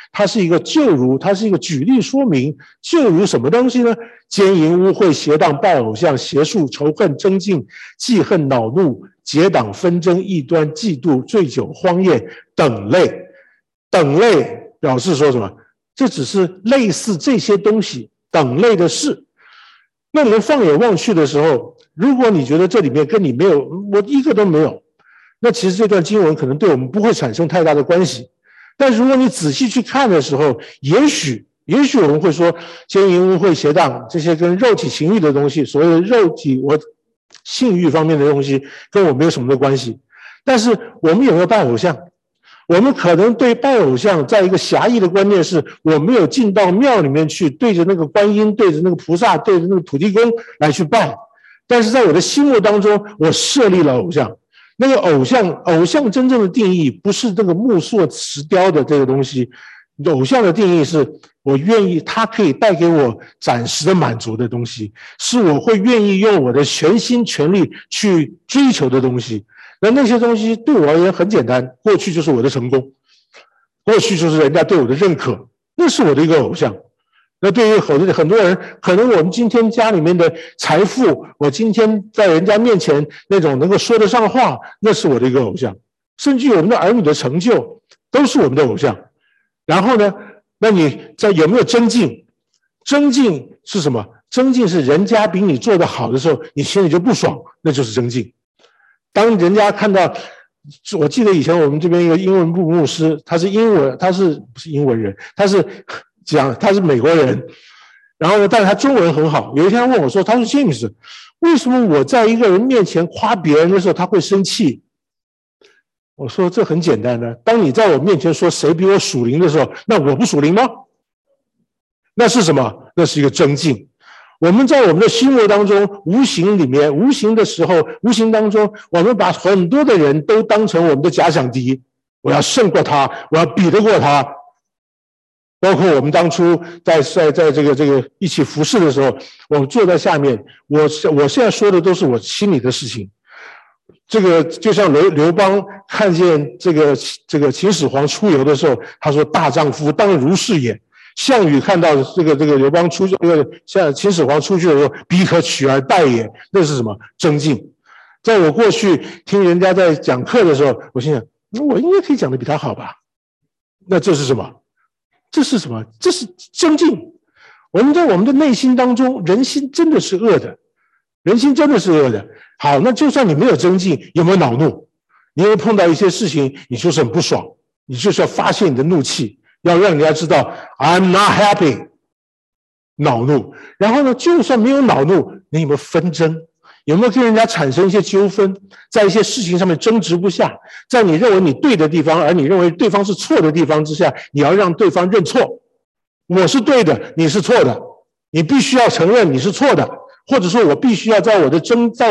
它是一个它是一个举例说明，就如什么东西呢？奸淫、污秽、邪荡、拜偶像、邪术、仇恨、争竞、记恨、恼怒、结党、纷争、异端、嫉妒、醉酒、荒宴等类。等类表示说什么？这只是类似这些东西等类的事。那我们放眼望去的时候，如果你觉得这里面跟你没有，我一个都没有，那其实这段经文可能对我们不会产生太大的关系。但如果你仔细去看的时候，也许我们会说，奸淫、污秽、邪荡这些跟肉体情欲的东西，所谓的肉体性欲方面的东西，跟我没有什么的关系。但是我们有没有拜偶像？我们可能对拜偶像在一个狭义的观念是，我没有进到庙里面去，对着那个观音，对着那个菩萨，对着那个土地公来去拜。但是在我的心目当中，我设立了偶像。那个偶像真正的定义不是这个木塑石雕的这个东西，偶像的定义是我愿意，它可以带给我暂时的满足的东西，是我会愿意用我的全心全力去追求的东西。那些东西对我而言很简单，过去就是我的成功，过去就是人家对我的认可，那是我的一个偶像。那对于很多人，可能我们今天家里面的财富，我今天在人家面前那种能够说得上话，那是我的一个偶像。甚至我们的儿女的成就都是我们的偶像。然后呢，那你有没有增进？增进是什么？增进是人家比你做得好的时候，你心里就不爽，那就是增进。当人家看到，我记得以前我们这边一个英文部牧师，他是不是英文人，他是美国人，然后呢，但是他中文很好。有一天他问我说：“他说 James， 为什么我在一个人面前夸别人的时候他会生气？”我说：“这很简单的，当你在我面前说谁比我属灵的时候，那我不属灵吗？那是什么？那是一个增进。我们在我们的心目当中，无形当中，我们把很多的人都当成我们的假想敌。我要胜过他，我要比得过他。包括我们当初在这个一起服侍的时候，我坐在下面，我现在说的都是我心里的事情。这个就像刘邦看见这个秦始皇出游的时候，他说：“大丈夫当如是也。”项羽看到这个刘邦像秦始皇出去的时候，彼可取而代也，那是什么？增进。在我过去听人家在讲课的时候，我心想，我应该可以讲得比他好吧？那这是什么？这是什么？这是增进。我们在我们的内心当中，人心真的是恶的，人心真的是恶的。好，那就算你没有增进，有没有恼怒？你有没有碰到一些事情，你就是很不爽，你就是要发泄你的怒气。要让人家知道 I'm not happy， 恼怒。然后呢，就算没有恼怒，你有没有纷争？有没有跟人家产生一些纠纷？在一些事情上面争执不下，在你认为你对的地方，而你认为对方是错的地方之下，你要让对方认错。我是对的，你是错的，你必须要承认你是错的，或者说我必须要在我的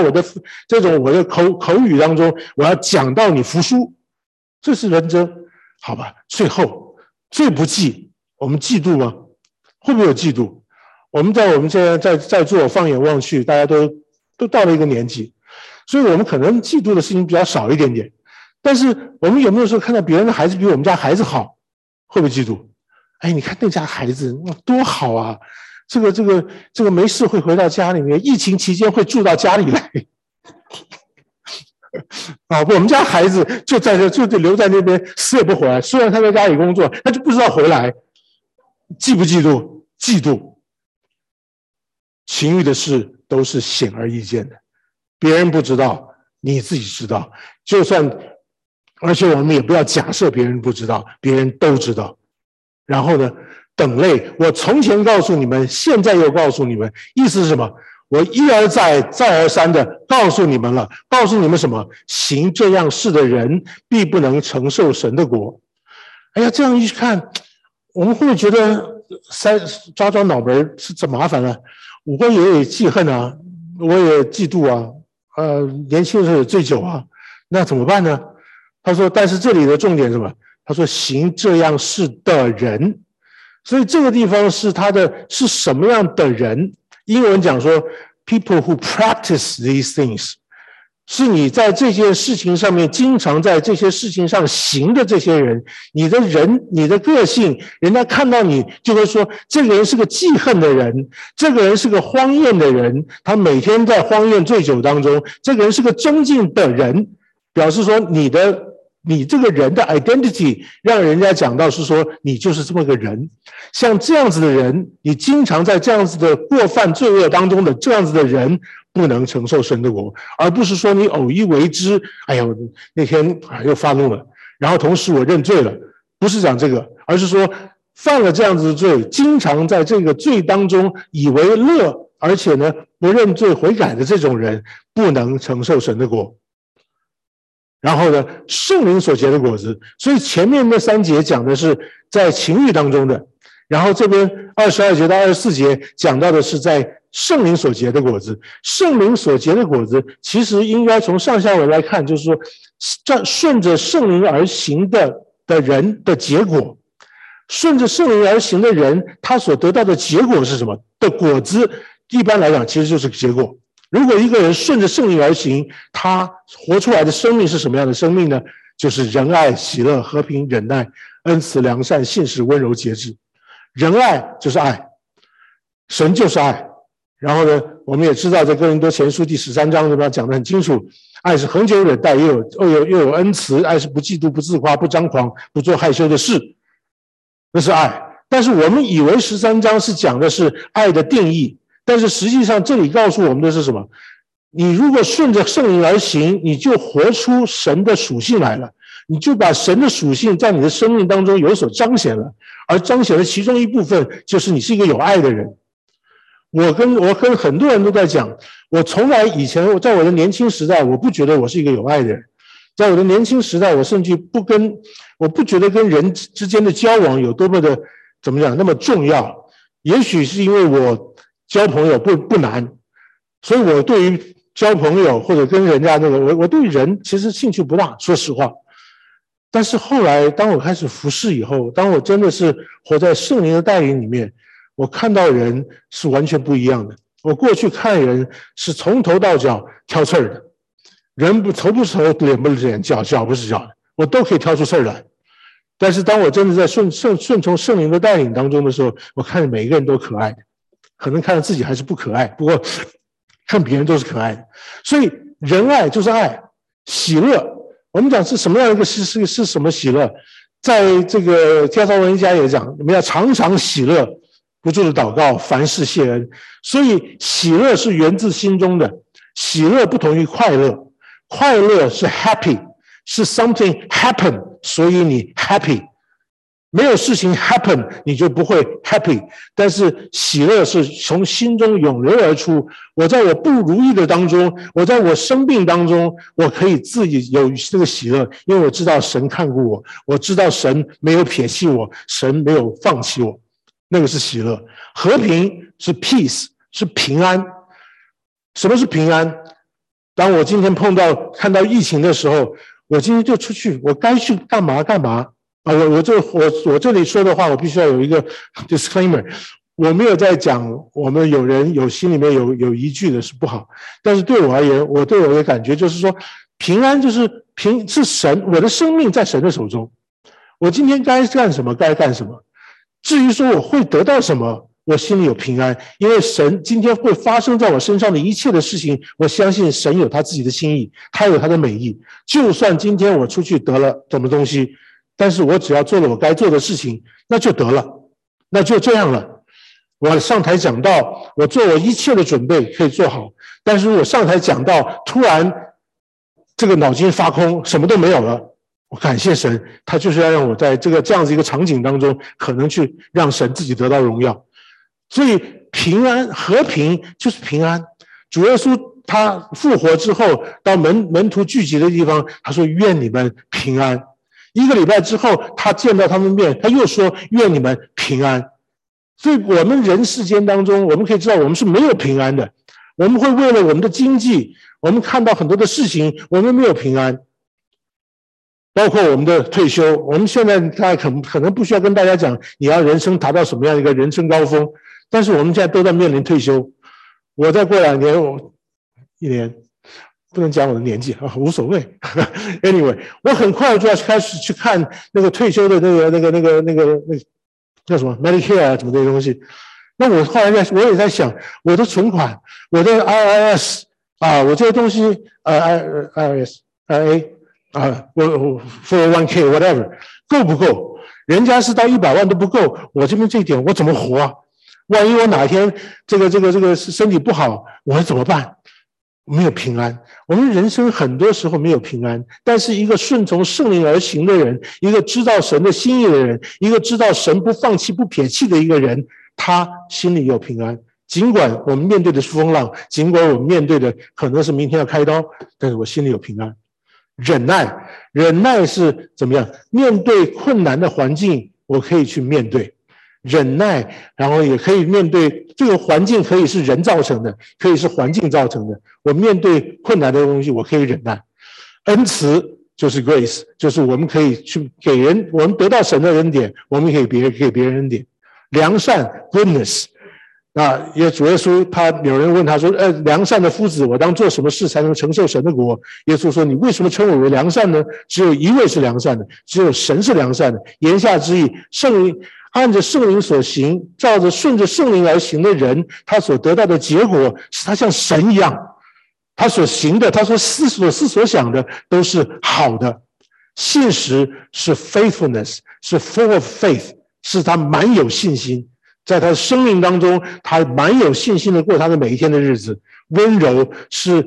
口语当中，我要讲到你服输，这是人争，好吧？最后。最不忌，我们嫉妒吗？会不会有嫉妒？我们现在在座放眼望去，大家都到了一个年纪，所以我们可能嫉妒的事情比较少一点点。但是我们有没有时候看到别人的孩子比我们家孩子好，会不会嫉妒？哎，你看那家孩子多好啊！这个没事会回到家里面，疫情期间会住到家里来。啊，我们家孩子就留在那边，死也不回来。虽然他在家里工作，他就不知道回来。嫉不嫉妒？嫉妒。情欲的事都是显而易见的，别人不知道，你自己知道。而且我们也不要假设别人不知道，别人都知道。然后呢，等类，我从前告诉你们，现在又告诉你们，意思是什么？我一而再再而三的告诉你们了，告诉你们什么？行这样事的人必不能承受神的国。哎呀，这样一看，我们会不会觉得抓脑门是这麻烦了？我也记恨啊，我也嫉妒啊，年轻的时候也醉酒啊，那怎么办呢？他说，但是这里的重点是什么？他说行这样事的人，所以这个地方是什么样的人？英文讲说 people who practice these things， 是你在这件事情上面经常在这些事情上行的这些人，你的人，你的个性，人家看到你就会说，这个人是个记恨的人，这个人是个荒宴的人，他每天在荒宴醉酒当中，这个人是个争竞的人，表示说你这个人的 identity 让人家讲到是说你就是这么个人。像这样子的人，你经常在这样子的过犯罪恶当中的这样子的人，不能承受神的国，而不是说你偶一为之，哎呦那天又发怒了，然后同时我认罪了，不是讲这个，而是说犯了这样子的罪，经常在这个罪当中以为乐，而且呢不认罪悔改的这种人，不能承受神的国。然后呢，圣灵所结的果子，所以前面那3节讲的是在情欲当中的，然后这边22节到24节讲到的是在圣灵所结的果子。圣灵所结的果子，其实应该从上下文来看，就是说，顺着圣灵而行的人的结果，顺着圣灵而行的人，他所得到的结果是什么？的果子，一般来讲其实就是结果。如果一个人顺着圣灵而行，他活出来的生命是什么样的生命呢？就是仁爱、喜乐、和平、忍耐、恩慈、良善、信实、温柔、节制。仁爱就是爱，神就是爱。然后呢，我们也知道在哥林多前书第13章里面讲得很清楚，爱是恒久忍耐，又有恩慈，爱是不嫉妒、不自夸、不张狂、不做害羞的事，那是爱。但是我们以为13章是讲的是爱的定义，但是实际上这里告诉我们的是什么？你如果顺着圣灵而行，你就活出神的属性来了，你就把神的属性在你的生命当中有所彰显了，而彰显的其中一部分就是你是一个有爱的人。我跟很多人都在讲，我从来以前在我的年轻时代，我不觉得我是一个有爱的人。在我的年轻时代，我甚至我不觉得跟人之间的交往有多么的怎么讲那么重要。也许是因为我交朋友不难，所以我对于交朋友或者跟人家我对人其实兴趣不大，说实话。但是后来当我开始服侍以后，当我真的是活在圣灵的带领里面，我看到人是完全不一样的。我过去看人是从头到脚挑刺儿的，人头不是头，脸不是脸，脚不是脚的，我都可以挑出刺儿来。但是当我真的在顺从圣灵的带领当中的时候，我看着每一个人都可爱的，可能看到自己还是不可爱，不过看别人都是可爱的。所以仁爱就是爱，喜乐。我们讲是什么样一个是什么喜乐？在这个帖撒罗尼迦也讲，你们要常常喜乐，不住的祷告，凡事谢恩。所以喜乐是源自心中的，喜乐不同于快乐，快乐是 happy， 是 something happen， 所以你 happy。没有事情 happen， 你就不会 happy。但是喜乐是从心中涌流而出。我在我不如意的当中，我在我生病当中，我可以自己有这个喜乐，因为我知道神看顾我，我知道神没有撇弃我，神没有放弃我，那个是喜乐。和平是 peace， 是平安。什么是平安？当我今天看到疫情的时候，我今天就出去，我该去干嘛干嘛。我这里说的话，我必须要有一个 disclaimer， 我没有在讲我们有人心里面有疑惧的是不好，但是对我而言，我的感觉就是说，平安就是是神，我的生命在神的手中，我今天该干什么该干什么，至于说我会得到什么，我心里有平安，因为神今天会发生在我身上的一切的事情，我相信神有他自己的心意，他有他的美意，就算今天我出去得了什么东西，但是我只要做了我该做的事情，那就得了，那就这样了。我上台讲道，我做我一切的准备可以做好，但是如果上台讲道，突然这个脑筋发空，什么都没有了，我感谢神，他就是要让我在这样子一个场景当中，可能去让神自己得到荣耀。所以平安和平就是平安。主耶稣他复活之后，到门徒聚集的地方，他说愿你们平安。1个礼拜之后，他见到他们面，他又说愿你们平安。所以我们人世间当中，我们可以知道我们是没有平安的，我们会为了我们的经济，我们看到很多的事情，我们没有平安，包括我们的退休。我们现在大家可能不需要跟大家讲你要人生达到什么样一个人生高峰，但是我们现在都在面临退休。我再过2年，1年， 不能讲我的年纪啊，无所谓。Anyway， 我很快就要开始去看那个退休的那个叫什么 Medicare 啊，什么这些东西。那我后来我也在想，我的存款，我的 IRS 啊，我这些东西IRS、IRA 啊，我 401k whatever 够不够？人家是到100万都不够，我这边这一点我怎么活啊？万一我哪天这个身体不好，我怎么办？没有平安。我们人生很多时候没有平安，但是一个顺从圣灵而行的人，一个知道神的心意的人，一个知道神不放弃不撇弃的一个人，他心里有平安。尽管我们面对的是风浪，尽管我们面对的可能是明天要开刀，但是我心里有平安。忍耐是怎么样？面对困难的环境，我可以去面对。忍耐，然后也可以面对这个环境，可以是人造成的，可以是环境造成的。我面对困难的东西，我可以忍耐。恩慈就是 grace， 就是我们可以去给人，我们得到神的恩典，我们可以给别人恩典。良善 goodness， 那主耶稣有人问他说，良善的夫子，我当做什么事才能承受神的国？耶稣说，你为什么称我为良善呢？只有一位是良善的，只有神是良善的。言下之意，圣灵按着圣灵所行，顺着圣灵而行的人，他所得到的结果是他像神一样，他所行的，他所思所想的都是好的。信实是 faithfulness， 是 full of faith， 是他满有信心，在他的生命当中，他满有信心的过他的每一天的日子。温柔是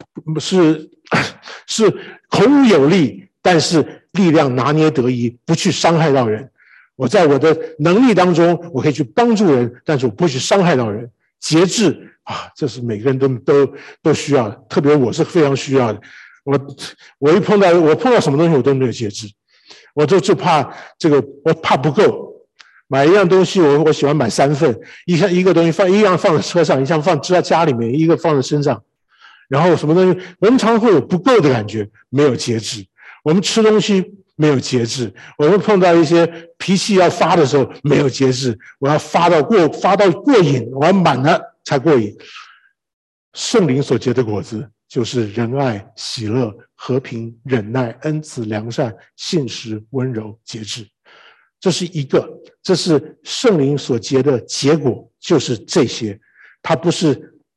孔武有力，但是力量拿捏得宜，不去伤害到人。我在我的能力当中，我可以去帮助人，但是我不会去伤害到人。节制啊，这是每个人都需要的，特别我是非常需要的。我碰到什么东西我都没有节制，我就怕我怕不够。买一样东西我喜欢买3份，一个东西一样放在车上，一样放在家里面，一个放在身上。然后什么东西，我们常会有不够的感觉，没有节制。我们吃东西没有节制，我们碰到一些脾气要发的时候没有节制，我要发到过瘾，我要满了才过瘾。圣灵所结的果子就是仁爱、喜乐、和平、忍耐、恩慈、良善、信实、温柔、节制。这是圣灵所结的结果，就是这些。它不是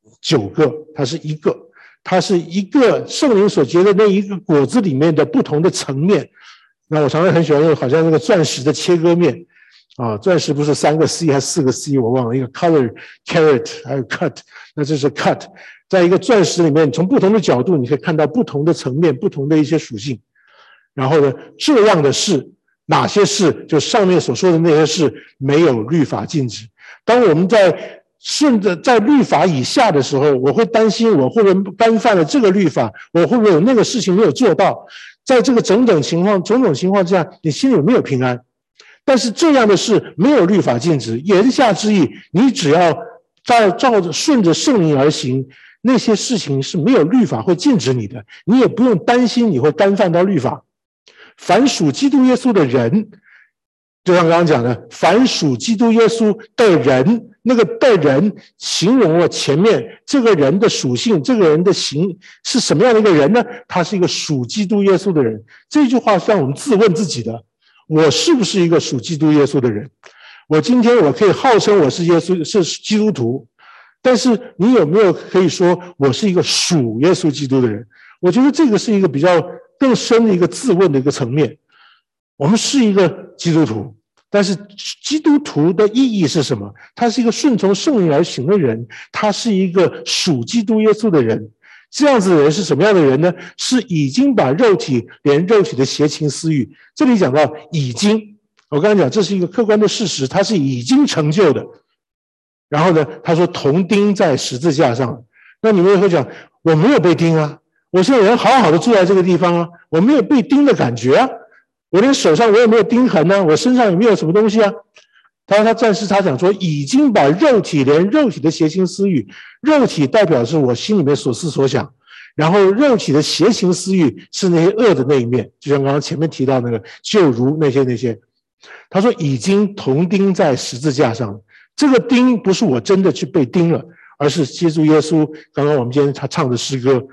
9个，它是一个，它是一个圣灵所结的那一个果子里面的不同的层面。那我常常很喜欢用好像那个钻石的切割面啊，钻石不是3个 C 还是4个 C 我忘了，一个 color carat 还有 cut， 那这是 cut。在一个钻石里面，从不同的角度你可以看到不同的层面，不同的一些属性。然后呢，这样的事，哪些事就上面所说的那些事没有律法禁止。当我们在律法以下的时候，我会担心我会不会干犯了这个律法，我会不会有那个事情没有做到。在这个种种情况之下，你心里有没有平安？但是这样的事没有律法禁止，言下之意，你只要顺着圣灵而行，那些事情是没有律法会禁止你的，你也不用担心你会干犯到律法。凡属基督耶稣的人，就像刚刚讲的，凡属基督耶稣的人，那个的人形容了前面这个人的属性，这个人的是什么样的一个人呢？他是一个属基督耶稣的人。这句话是让我们自问自己的，我是不是一个属基督耶稣的人？我今天我可以号称我是基督徒，但是你有没有可以说我是一个属耶稣基督的人？我觉得这个是一个比较更深的一个自问的一个层面。我们是一个基督徒，但是基督徒的意义是什么？他是一个顺从圣灵而行的人，他是一个属基督耶稣的人。这样子的人是什么样的人呢？是已经把连肉体的邪情私欲，这里讲到已经，我刚才讲这是一个客观的事实，他是已经成就的。然后呢，他说同钉在十字架上。那你们也会讲，我没有被钉啊，我现在人好好的住在这个地方啊，我没有被钉的感觉啊，我连手上我也没有钉痕啊，我身上也没有什么东西啊。他讲说，已经把连肉体的邪情私欲，肉体代表是我心里面所思所想，然后肉体的邪情私欲是那些恶的那一面，就像刚刚前面提到那个，就如那些。他说已经同钉在十字架上，这个钉不是我真的去被钉了，而是基督耶稣。刚刚我们今天他唱的诗歌，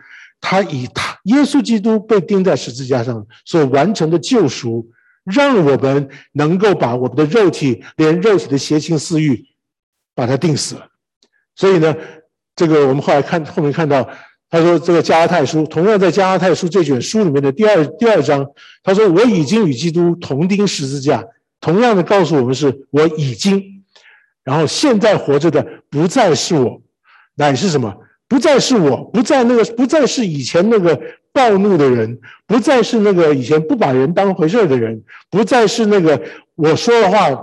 耶稣基督被钉在十字架上所完成的救赎，让我们能够把我们的肉体，连肉体的邪情私欲，把它钉死了。所以呢，这个我们后面看到，他说这个加拉太书，同样在加拉太书这卷书里面的第二章，他说我已经与基督同钉十字架，同样的告诉我们是我已经，然后现在活着的不再是我，乃是什么？不再是我，不再是以前那个暴怒的人，不再是那个以前不把人当回事的人，不再是那个我说的话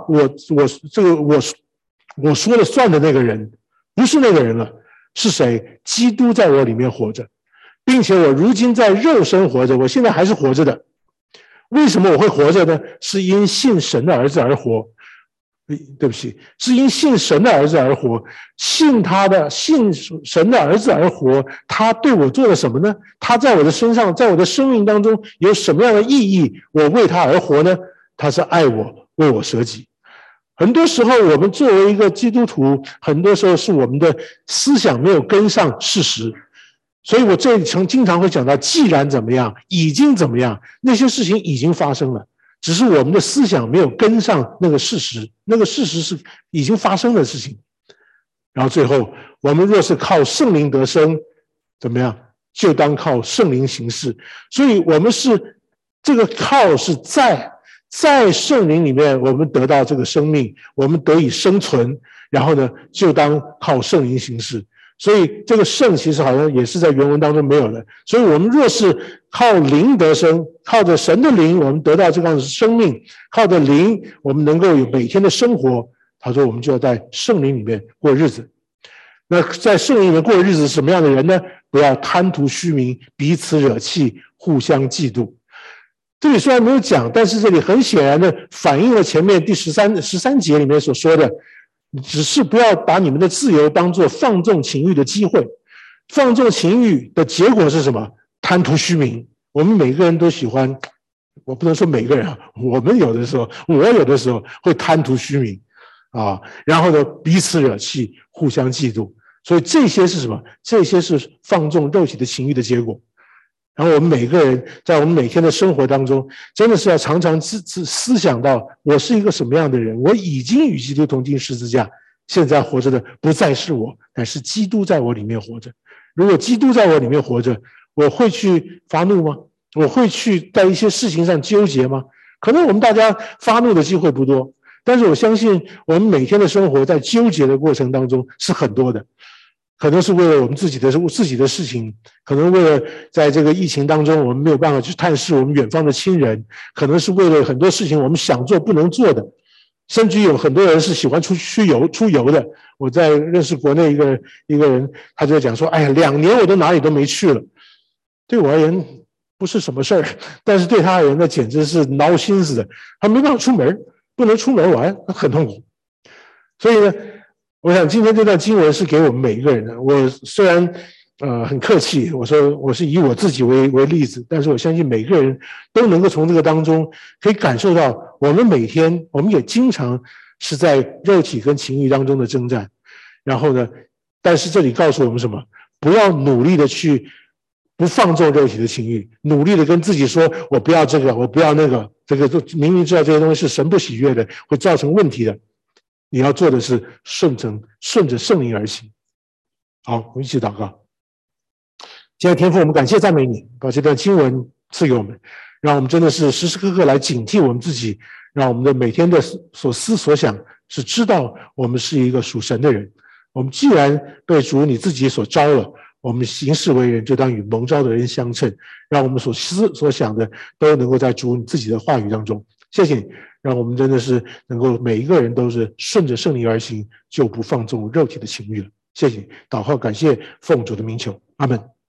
我说了算的那个人，不是那个人了，是谁？基督在我里面活着，并且我如今在肉身活着，我现在还是活着的。为什么我会活着呢？是因信神的儿子而活。对不起，是因信神的儿子而活，信神的儿子而活，他对我做了什么呢？他在我的身上，在我的生命当中有什么样的意义？我为他而活呢？他是爱我，为我舍己。很多时候我们作为一个基督徒，很多时候是我们的思想没有跟上事实，所以我这里经常会讲到，既然怎么样，已经怎么样，那些事情已经发生了，只是我们的思想没有跟上那个事实，那个事实是已经发生的事情。然后最后，我们若是靠圣灵得生，怎么样？就当靠圣灵行事。所以我们是这个靠是在圣灵里面，我们得到这个生命，我们得以生存，然后呢，就当靠圣灵行事。所以这个圣其实好像也是在原文当中没有的。所以我们若是靠灵得生，靠着神的灵，我们得到这样的生命，靠着灵，我们能够有每天的生活。他说我们就要在圣灵里面过日子。那在圣灵里面过日子是什么样的人呢？不要贪图虚名，彼此惹气，互相嫉妒。这里虽然没有讲，但是这里很显然的反映了前面第13节里面所说的，只是不要把你们的自由当作放纵情欲的机会。放纵情欲的结果是什么？贪图虚名。我们每个人都喜欢，我不能说每个人啊，我有的时候会贪图虚名啊，然后呢彼此惹气，互相嫉妒。所以这些是什么？这些是放纵肉体的情欲的结果。然后我们每个人在我们每天的生活当中，真的是要常常思想到，我是一个什么样的人？我已经与基督同钉十字架，现在活着的不再是我，乃是基督在我里面活着。如果基督在我里面活着，我会去发怒吗？我会去在一些事情上纠结吗？可能我们大家发怒的机会不多，但是我相信我们每天的生活在纠结的过程当中是很多的。可能是为了我们自己的事情，可能为了在这个疫情当中我们没有办法去探视我们远方的亲人，可能是为了很多事情我们想做不能做的，甚至有很多人是喜欢出游的。我在认识国内一个人，他就讲说，哎呀，2年我都哪里都没去了。对我而言不是什么事儿，但是对他而言那简直是挠心思的，他没办法出门，不能出门玩，很痛苦。所以呢，我想今天这段经文是给我们每一个人的。我虽然很客气，我说我是以我自己为例子，但是我相信每个人都能够从这个当中可以感受到，我们每天我们也经常是在肉体跟情欲当中的征战。然后呢，但是这里告诉我们什么？不要努力的去不放纵肉体的情欲，努力的跟自己说，我不要这个，我不要那个，这个明明知道这些东西是神不喜悦的，会造成问题的。你要做的是顺着圣灵而行。好，我们一起祷告。亲爱的天父，我们感谢赞美你，把这段经文赐给我们，让我们真的是时时刻刻来警惕我们自己，让我们的每天的所思所想是知道我们是一个属神的人。我们既然被主你自己所招了，我们行事为人就当与蒙召的人相称，让我们所思所想的都能够在主你自己的话语当中。谢谢你，让我们真的是能够每一个人都是顺着圣灵而行，就不放纵肉体的情欲了。谢谢你，祷告感谢奉主的名求，阿们。